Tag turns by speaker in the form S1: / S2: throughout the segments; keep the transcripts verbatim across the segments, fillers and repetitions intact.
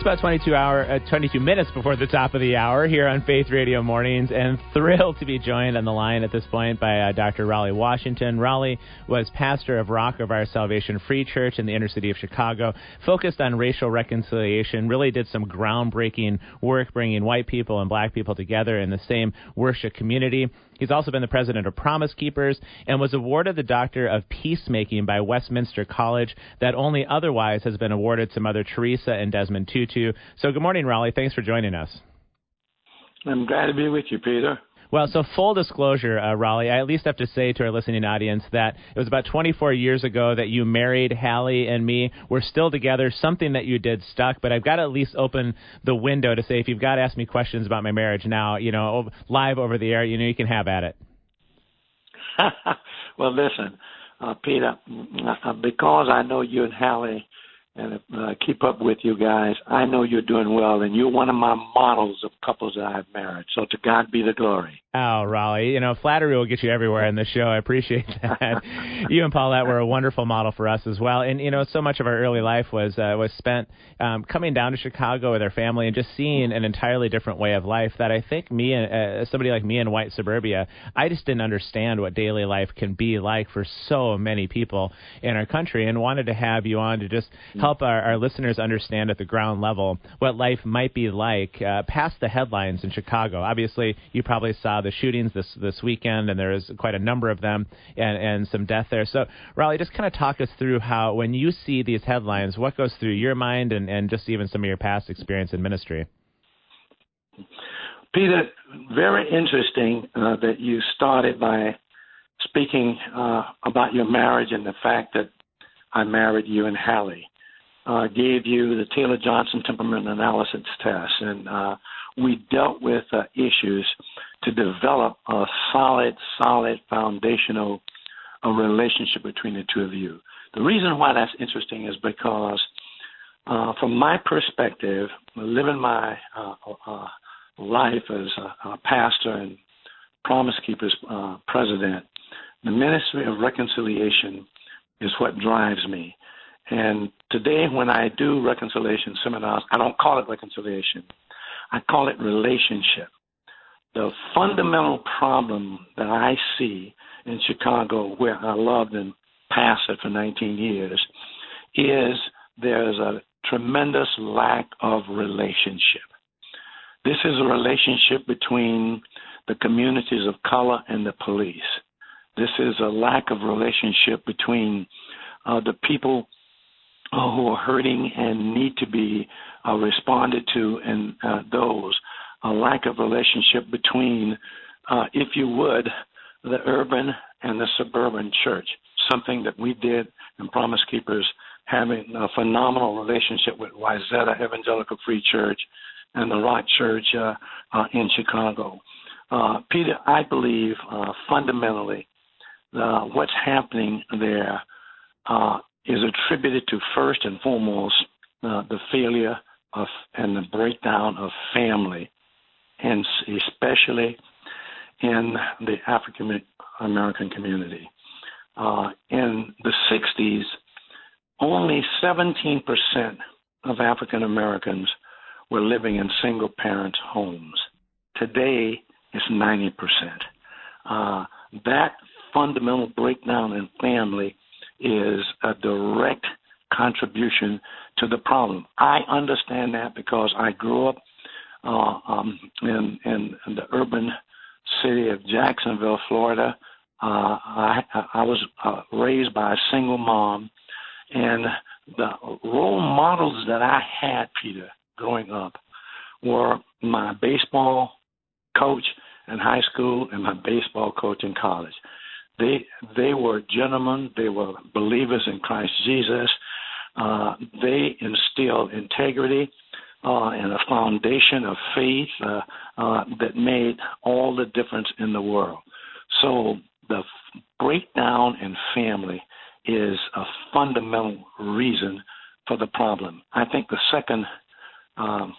S1: It's about twenty-two hour, uh, twenty-two minutes before the top of the hour here on Faith Radio Mornings, and thrilled to be joined on the line at this point by uh, Doctor Raleigh Washington. Raleigh was pastor of Rock of Our Salvation Free Church in the inner city of Chicago, focused on racial reconciliation, really did some groundbreaking work bringing white people and black people together in the same worship community. He's also been the president of Promise Keepers and was awarded the Doctor of Peacemaking by Westminster College that only otherwise has been awarded to Mother Teresa and Desmond Tutu. So good morning, Raleigh. Thanks for joining us.
S2: I'm glad to be with you, Peter.
S1: Well, so full disclosure, uh, Raleigh, I at least have to say to our listening audience that it was about twenty-four years ago that you married Hallie and me. We're still together. Something that you did stuck, but I've got to at least open the window to say if you've got to ask me questions about my marriage now, you know, live over the air, you know, you can have at it.
S2: Well, listen, uh, Peter, uh, because I know you and Hallie and uh, keep up with you guys, I know you're doing well, and you're one of my models of couples that I've married. So to God be the glory.
S1: Oh, Raleigh, you know, flattery will get you everywhere in the show. I appreciate that. You and Paulette were a wonderful model for us as well. And, you know, so much of our early life was uh, was spent um, coming down to Chicago with our family and just seeing an entirely different way of life that I think me and uh, somebody like me in white suburbia, I just didn't understand what daily life can be like for so many people in our country, and wanted to have you on to just help our, our listeners understand at the ground level what life might be like uh, past the headlines in Chicago. Obviously, you probably saw the shootings this this weekend, and there is quite a number of them, and, and some death there. So, Raleigh, just kind of talk us through how, when you see these headlines, what goes through your mind, and, and just even some of your past experience in ministry.
S2: Peter, very interesting uh, that you started by speaking uh, about your marriage and the fact that I married you and Hallie. Uh, gave you the Taylor-Johnson temperament analysis test, and uh, we dealt with uh, issues to develop a solid, solid foundational uh, relationship between the two of you. The reason why that's interesting is because, uh, from my perspective, living my uh, uh, life as a, a pastor and Promise Keepers uh, president, the ministry of reconciliation is what drives me. And today, when I do reconciliation seminars, I don't call it reconciliation. I call it relationship. The fundamental problem that I see in Chicago, where I loved and pastored for nineteen years, is there's a tremendous lack of relationship. This is a relationship between the communities of color and the police. This is a lack of relationship between uh, the people Uh, who are hurting and need to be uh, responded to, and uh, those, a lack of relationship between, uh, if you would, the urban and the suburban church, something that we did in Promise Keepers, having a phenomenal relationship with Wayzata Evangelical Free Church and the Rock Church uh, uh, in Chicago. Uh, Peter, I believe uh, fundamentally uh, what's happening there uh, is attributed to, first and foremost, uh, the failure of and the breakdown of family, and especially in the African American community. Uh, in the sixties, only seventeen percent of African Americans were living in single-parent homes. Today, it's ninety percent. Uh, that fundamental breakdown in family is a direct contribution to the problem. I understand that because I grew up uh, um, in, in, in the urban city of Jacksonville, Florida. Uh, I, I was uh, raised by a single mom, and the role models that I had, Peter, growing up were my baseball coach in high school and my baseball coach in college. They they were gentlemen. They were believers in Christ Jesus. Uh, they instilled integrity uh, and a foundation of faith uh, uh, that made all the difference in the world. So the f- breakdown in family is a fundamental reason for the problem. I think the second um,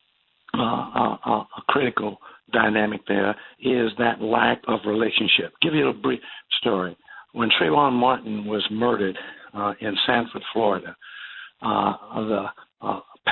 S2: uh, uh, uh, critical dynamic there is that lack of relationship. Give you a brief story. When Trayvon Martin was murdered uh, in Sanford, Florida, uh, the uh,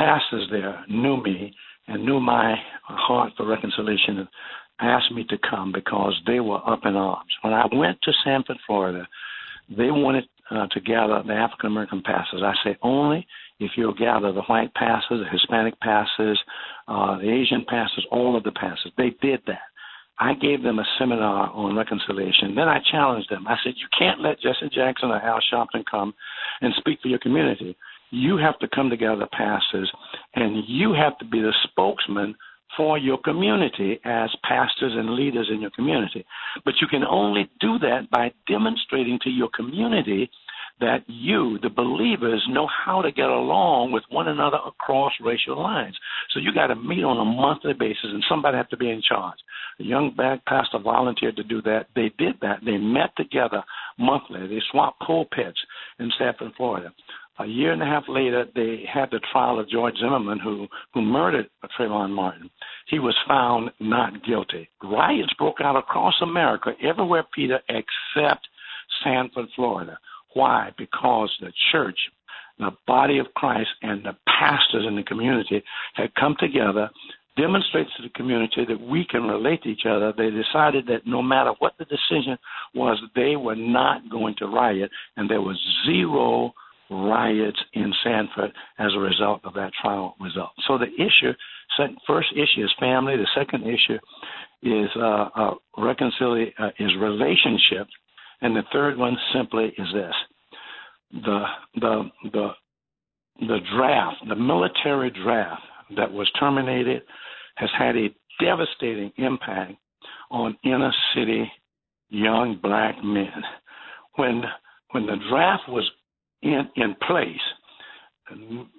S2: pastors there knew me and knew my heart for reconciliation and asked me to come because they were up in arms. When I went to Sanford, Florida, they wanted uh, to gather the African-American pastors. I said, only if you'll gather the white pastors, the Hispanic pastors, uh, the Asian pastors, all of the pastors. They did that. I gave them a seminar on reconciliation. Then I challenged them. I said, you can't let Jesse Jackson or Al Sharpton come and speak for your community. You have to come together, pastors, and you have to be the spokesman for your community as pastors and leaders in your community. But you can only do that by demonstrating to your community that you, the believers, know how to get along with one another across racial lines. So you got to meet on a monthly basis, and somebody has to be in charge. A young black pastor volunteered to do that. They did that. They met together monthly. They swapped pulpits in Sanford, Florida. A year and a half later, they had the trial of George Zimmerman, who, who murdered Trayvon Martin. He was found not guilty. Riots broke out across America, everywhere, Peter, except Sanford, Florida. Why? Because the church, the body of Christ, and the pastors in the community had come together, demonstrates to the community that we can relate to each other. They decided that no matter what the decision was, they were not going to riot, and there was zero riots in Sanford as a result of that trial result. So the issue, first issue is family. The second issue is uh, uh, reconciliation, uh, is relationship. And the third one simply is this: the the the the draft, the military draft that was terminated, has had a devastating impact on inner city young black men. When when the draft was in in place,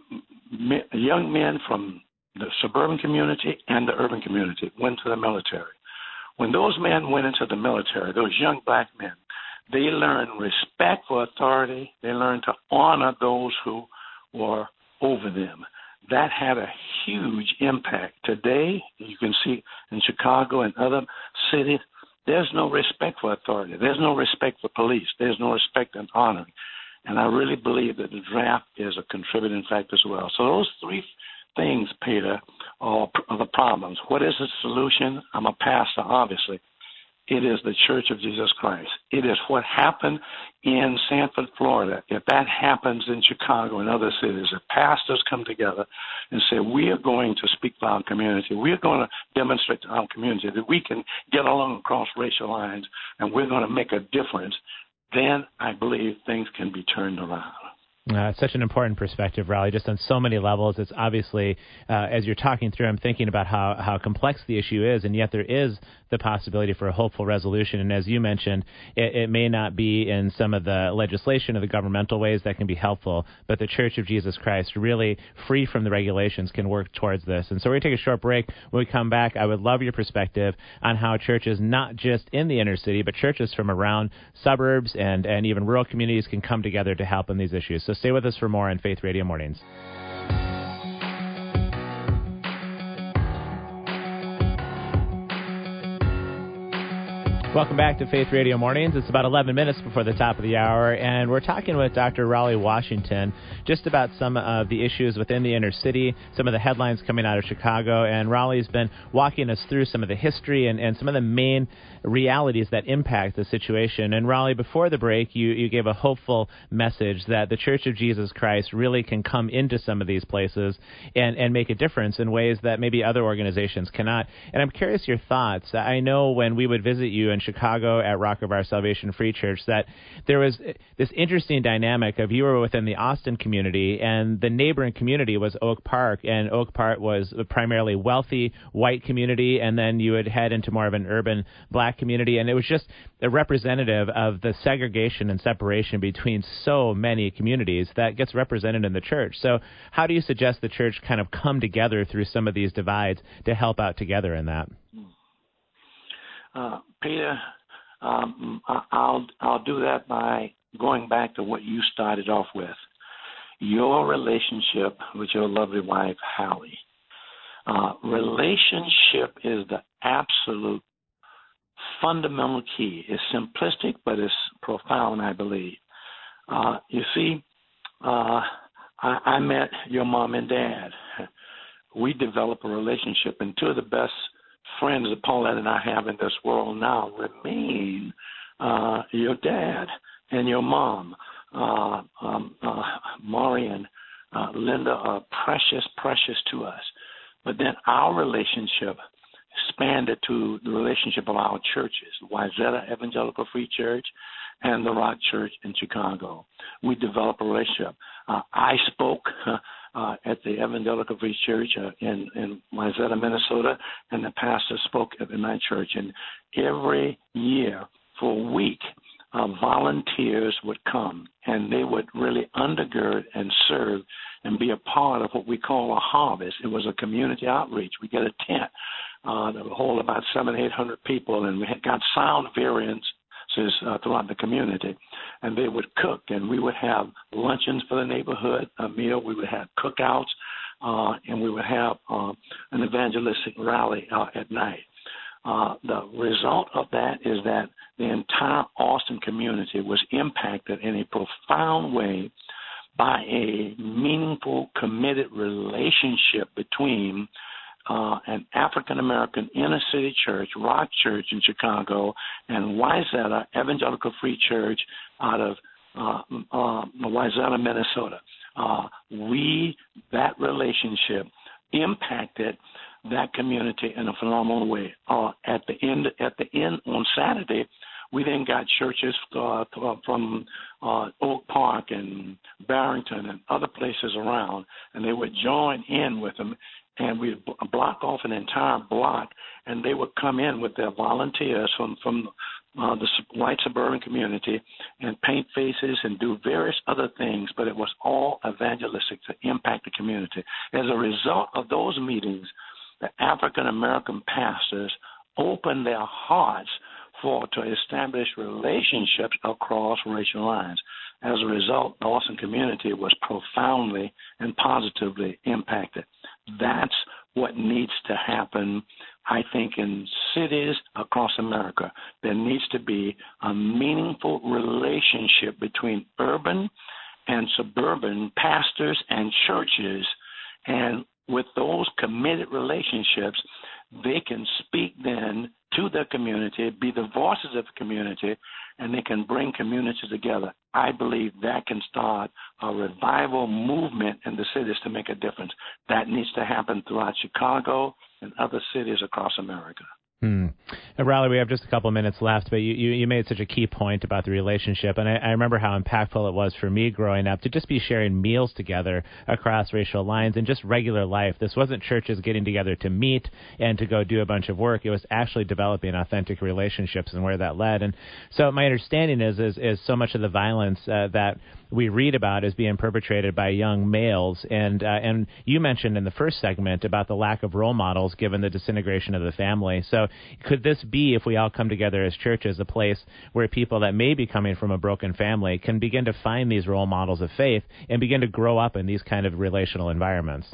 S2: young men from the suburban community and the urban community went to the military. When those men went into the military, those young black men, they learned respect for authority. They learned to honor those who were over them. That had a huge impact. Today, you can see in Chicago and other cities, there's no respect for authority. There's no respect for police. There's no respect and honor. And I really believe that the draft is a contributing factor as well. So those three things, Peter, are the problems. What is the solution? I'm a pastor, obviously. It is the Church of Jesus Christ. It is what happened in Sanford, Florida. If that happens in Chicago and other cities, if pastors come together and say, we are going to speak for our community, we are going to demonstrate to our community that we can get along across racial lines, and we're going to make a difference, then I believe things can be turned around.
S1: Uh, it's such an important perspective, Raleigh, just on so many levels. It's obviously, uh, as you're talking through, I'm thinking about how, how complex the issue is, and yet there is the possibility for a hopeful resolution. And as you mentioned, it, it may not be in some of the legislation or the governmental ways that can be helpful, but the Church of Jesus Christ, really free from the regulations, can work towards this. And so we're going to take a short break. When we come back, I would love your perspective on how churches, not just in the inner city, but churches from around suburbs and, and even rural communities can come together to help in these issues. So stay with us for more on Faith Radio Mornings. Welcome back to Faith Radio Mornings. It's about eleven minutes before the top of the hour, and we're talking with Doctor Raleigh Washington just about some of the issues within the inner city, some of the headlines coming out of Chicago, and Raleigh's been walking us through some of the history and, and some of the main realities that impact the situation. And Raleigh, before the break, you, you gave a hopeful message that the Church of Jesus Christ really can come into some of these places and, and make a difference in ways that maybe other organizations cannot. And I'm curious your thoughts. I know when we would visit you in Chicago at Rock of Our Salvation Free Church that there was this interesting dynamic of you were within the Austin community and the neighboring community was Oak Park, and Oak Park was a primarily wealthy white community, and then you would head into more of an urban black community, and it was just a representative of the segregation and separation between so many communities that gets represented in the church. So how do you suggest the church kind of come together through some of these divides to help out together in that?
S2: Uh, Peter, um, I'll I'll do that by going back to what you started off with, your relationship with your lovely wife, Hallie. Uh, relationship is the absolute fundamental key. It's simplistic, but it's profound, I believe. Uh, you see, uh, I, I met your mom and dad. We developed a relationship, and two of the best friends that Paulette and I have in this world now remain uh, your dad and your mom. Uh, um, uh, Marian, uh, Linda are precious, precious to us. But then our relationship expanded to the relationship of our churches, Wayzata Evangelical Free Church and the Rock Church in Chicago. We developed a relationship. Uh, I spoke uh, uh, at the Evangelical Free Church uh, in, in Wayzata, Minnesota, and the pastor spoke in my church. And every year for a week, uh, volunteers would come, and they would really undergird and serve and be a part of what we call a harvest. It was a community outreach. We get a tent uh, that would hold about seven, eight hundred people, and we had got sound variances uh, throughout the community. And they would cook, and we would have luncheons for the neighborhood, a meal. We would have cookouts, uh, and we would have uh, an evangelistic rally uh, at night. Uh, the result of that is that the entire Austin community was impacted in a profound way by a meaningful, committed relationship between uh, an African-American inner-city church, Rock Church in Chicago, and Wayzata Evangelical Free Church out of uh, uh, Wayzata, Minnesota. Uh, we, that relationship impacted that community in a phenomenal way. Uh, at the end, at the end on Saturday, we then got churches uh, from uh, Oak Park and Barrington and other places around, and they would join in with them, and we'd block off an entire block, and they would come in with their volunteers from, from uh, the white suburban community and paint faces and do various other things, but it was all evangelistic to impact the community. As a result of those meetings, the African-American pastors opened their hearts for to establish relationships across racial lines. As a result, the Austin community was profoundly and positively impacted. That's what needs to happen, I think, in cities across America. There needs to be a meaningful relationship between urban and suburban pastors and churches, and with those committed relationships, they can speak then to their community, be the voices of the community, and they can bring communities together. I believe that can start a revival movement in the cities to make a difference. That needs to happen throughout Chicago and other cities across America.
S1: Hmm. And Raleigh, we have just a couple of minutes left, but you, you, you made such a key point about the relationship, and I, I remember how impactful it was for me growing up to just be sharing meals together across racial lines and just regular life. This wasn't churches getting together to meet and to go do a bunch of work. It was actually developing authentic relationships and where that led. And so my understanding is is, is so much of the violence uh, that we read about is being perpetrated by young males. And uh, and you mentioned in the first segment about the lack of role models given the disintegration of the family. So could this be, if we all come together as churches, a place where people that may be coming from a broken family can begin to find these role models of faith and begin to grow up in these kind of relational environments?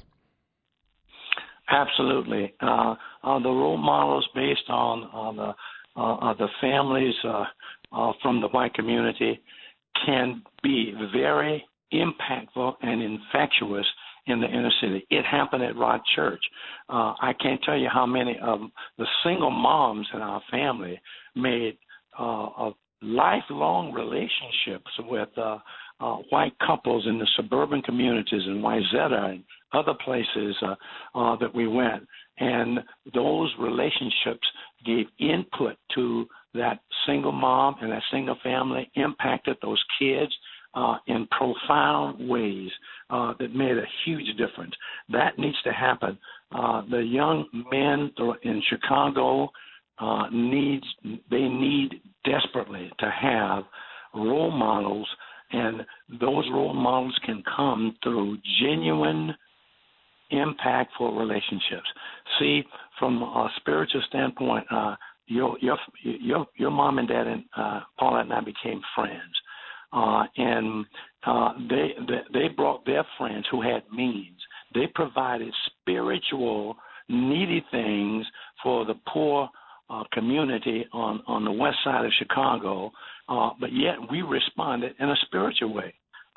S2: Absolutely. Uh, uh, the role models based on, on the, uh, uh, the families uh, uh, from the white community can be very impactful and infectious in the inner city. It happened at Rock Church. Uh, I can't tell you how many of the single moms in our family made uh, lifelong relationships with uh, uh, white couples in the suburban communities in Wayzata and other places uh, uh, that we went. And those relationships gave input to that single mom and that single family, impacted those kids uh, in profound ways uh, that made a huge difference. That needs to happen. Uh, the young men in Chicago uh, needs they need desperately to have role models, and those role models can come through genuine, impactful relationships. See, from a spiritual standpoint, uh, your your your your mom and dad and uh, Paula and I became friends, uh, and uh, they, they they brought their friends who had means. They provided spiritual, needy things for the poor uh, community on, on the west side of Chicago, uh, but yet we responded in a spiritual way.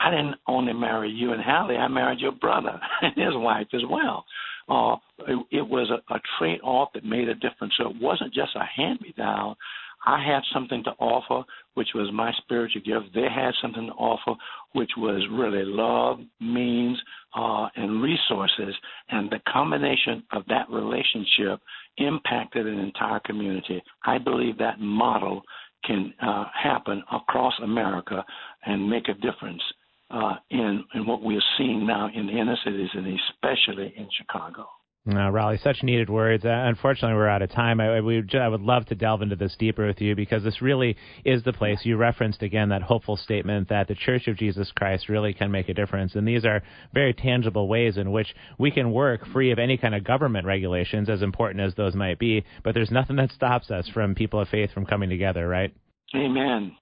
S2: I didn't only marry you and Hallie. I married your brother and his wife as well. Uh, it, it was a, a trade-off that made a difference. So it wasn't just a hand-me-down. I had something to offer, which was my spiritual gift. They had something to offer, which was really love, means, uh, and resources. And the combination of that relationship impacted an entire community. I believe that model can uh, happen across America and make a difference uh, in, in what we are seeing now in the inner cities and especially in Chicago.
S1: Uh, Raleigh, such needed words. Uh, unfortunately, we're out of time. I, we, I would love to delve into this deeper with you because this really is the place. You referenced, again, that hopeful statement that the Church of Jesus Christ really can make a difference. And these are very tangible ways in which we can work free of any kind of government regulations, as important as those might be. But there's nothing that stops us from people of faith from coming together, right?
S2: Amen.